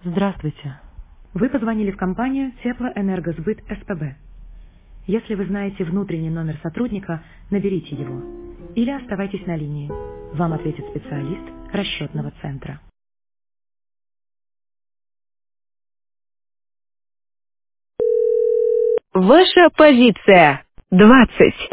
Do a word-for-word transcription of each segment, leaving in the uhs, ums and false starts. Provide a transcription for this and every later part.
Здравствуйте. Вы позвонили в компанию Теплоэнергосбыт СПБ. Если вы знаете внутренний номер сотрудника, наберите его. Или оставайтесь на линии. Вам ответит специалист расчетного центра. Ваша позиция. Двадцать.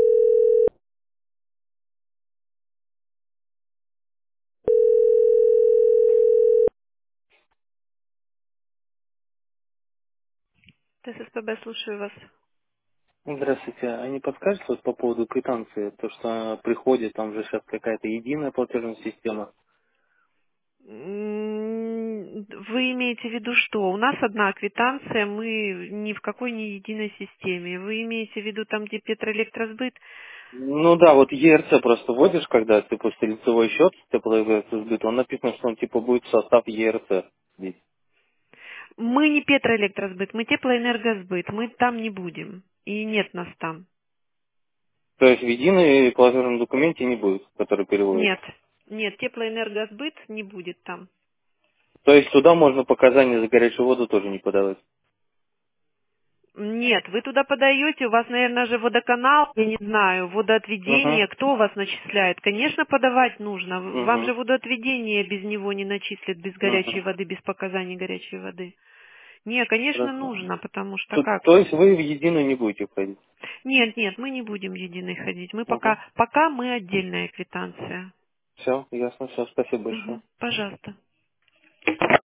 ТССПБ, слушаю вас. Здравствуйте. А не подскажете вот по поводу квитанции? То, что она приходит, там же сейчас какая-то единая платежная система. М, Вы имеете в виду что? У нас одна квитанция, мы ни в какой не единой системе. Вы имеете в виду там, где Петроэлектросбыт? Ну да, вот Е Р Ц просто вводишь, когда ты после лицевой счет теплоэнергосбыт, он написано, что он типа будет в состав Е Р Ц здесь. Мы не Петроэлектросбыт, мы Теплоэнергосбыт, мы там не будем. И нет нас там. То есть в единой платежном документе не будет, который Нет, переводится. нет, Теплоэнергосбыт не будет там. То есть туда можно показания за горячую воду тоже не подавать. Нет, вы туда подаете, у вас, наверное, же водоканал, я не знаю, Угу. водоотведение, кто вас начисляет? Конечно, подавать нужно. Вам Угу. же водоотведение без него не начислят, без горячей Угу. воды, без показаний горячей воды. Не, конечно, Хорошо. нужно, потому что То, как? то есть вы в единую не будете входить? Нет, нет, мы не будем единой ходить. Мы Угу. пока, пока мы отдельная квитанция. Все, ясно, все, спасибо большое. Мгм, пожалуйста.